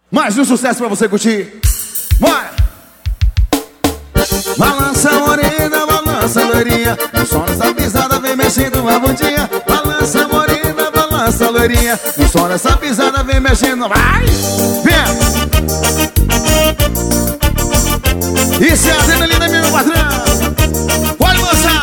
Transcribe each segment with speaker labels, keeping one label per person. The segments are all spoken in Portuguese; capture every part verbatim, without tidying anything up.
Speaker 1: Mais um sucesso pra você curtir. Bora! Balança morena, balança loirinha, o som dessa pisada vem mexendo a bundinha. Balança morena, balança loirinha, o som dessa pisada vem mexendo. Vai! Vem! Isso é a adrenalina, meu patrão. Pode lançar!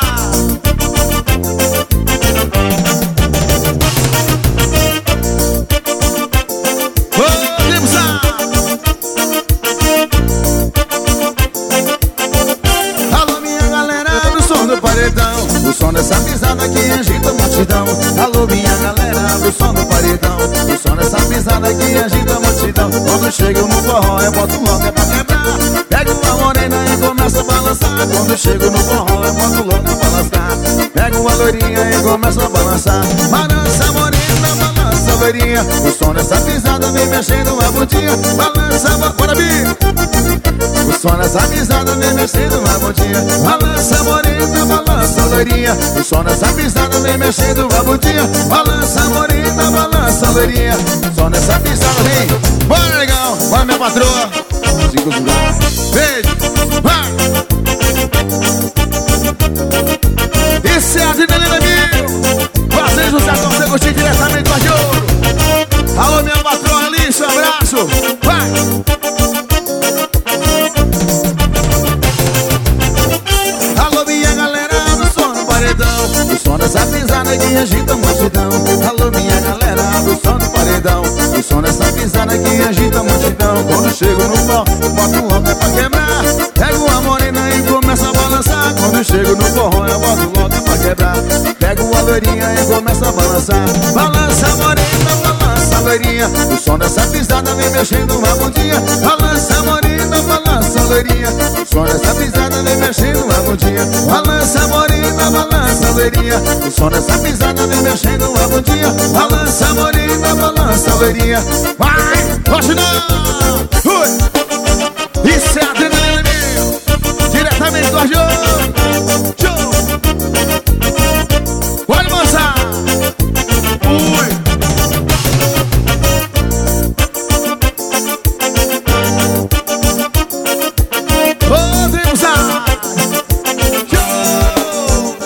Speaker 1: O som dessa pisada que agita a multidão. Alô, minha galera, do som do paredão. O som dessa pisada que agita a multidão. Quando chego no forró, eu boto logo é pra quebrar. Pego uma morena e começo a balançar. Quando chego no forró, eu boto logo é pra lascar. Pego uma loirinha e começo a balançar. Balança morena, balança loirinha, o som dessa pisada vem mexendo a bundinha. Balança, bora vir. O som dessa pisada vem mexendo a bundinha. Balança morena, balança loirinha, o som dessa pisada vem mexendo a bundinha. Balança morena, balança loirinha, o som dessa pisada vem. Bora, legal, bora, minha patroa. Beijo, vai. Esse é a adrenalina mil, fazendo sucesso pra você curtir diretamente com a de ouro. Alô, minha patroa Alice, um abraço. Vai. O som dessa pisada que agita a multidão. Alô, minha galera, do som do paredão. O som dessa pisada que agita a multidão. Quando chego no pó, boto logo é pra quebrar. Pego a morena e começo a balançar. Quando chego no forró, eu boto logo é pra quebrar. Pego a loirinha e começo a balançar. Balança morena, balança loirinha, o som dessa pisada vem mexendo uma bundinha. Balança morena, balança loirinha, o som dessa pisada vem mexendo uma bundinha. Balança morena, balança loirinha, o som dessa pisada vem mexendo uma bundinha. Balança morena, balança loirinha. Vai, hoje não! Ui!